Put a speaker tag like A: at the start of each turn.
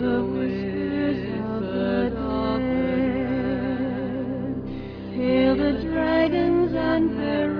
A: the whispers of the dead. Hail the dragons and their